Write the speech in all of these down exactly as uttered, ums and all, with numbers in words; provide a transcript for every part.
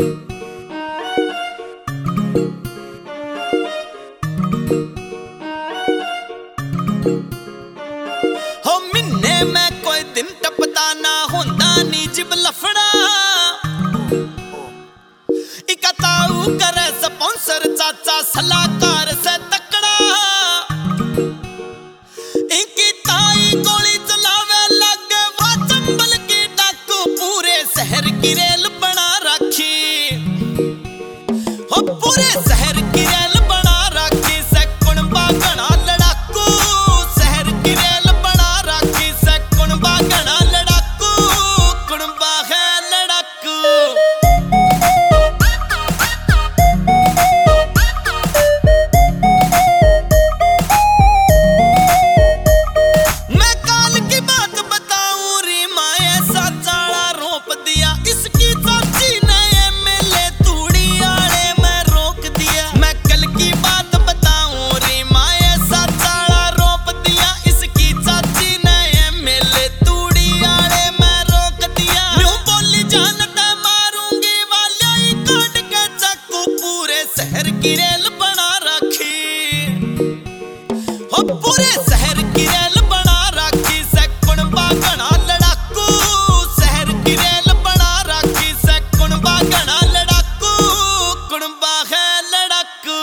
हो महीने में कोई दिन टपदा ना होंदा नी जिब लफड़ा इकताऊ करे स्पॉन्सर चाचा सलाहकार से तकड़ा इनकी ताई गोली चलावे लगे वो चंबल की डाकू पूरे शहर की रेल बना रखी हो पूरे शहर की रेल बना रखी से कुणबा घना लड़ाकू शहर की रेल बना रखी से कुणबा घना लड़ाकू कुणबा है लड़ाकू। मैं काल की बात बताऊं रीमा ऐसा चाड़ा रोप दिया इसकी चाची ने एमएलए तूड़ी आड़े में रोक दिया। मैं कल की बात बताऊं रीमा ऐसा चाड़ा रोप दिया इसकी चाची ने एमएलए तूड़ी आड़े में रोक दिया। यूं बोली जानता मारूंगी वाले ही काट के चाकू पूरे शहर की रेल बना रखी हो पूरे शहर की रेल बना रखी से कुणबा घना लड़ाकू शहर की रेल बना रखी से कुणबा घना लड़ाकू कुणबा है लड़ाकू।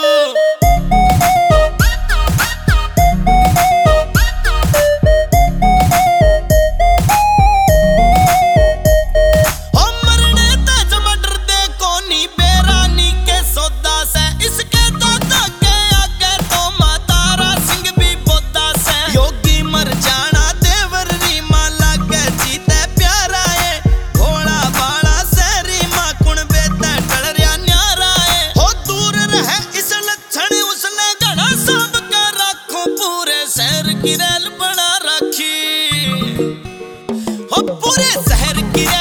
हो मरने तेज मटर दे कोनी बेरानी के सौदा से इसके दादा के आगे तो मातारा सिंह भी बोदा से योगी मर जाना देवर रीमा लागे जीते प्यारा है घोड़ा बाड़ा से रीमा कुणबे ते टलरिया न्यारा है हो दूर रहे इस लक्षण उसने घना सांभ के रखो पूरे शहर की रेल बना रखी हो पूरे शहर की रेल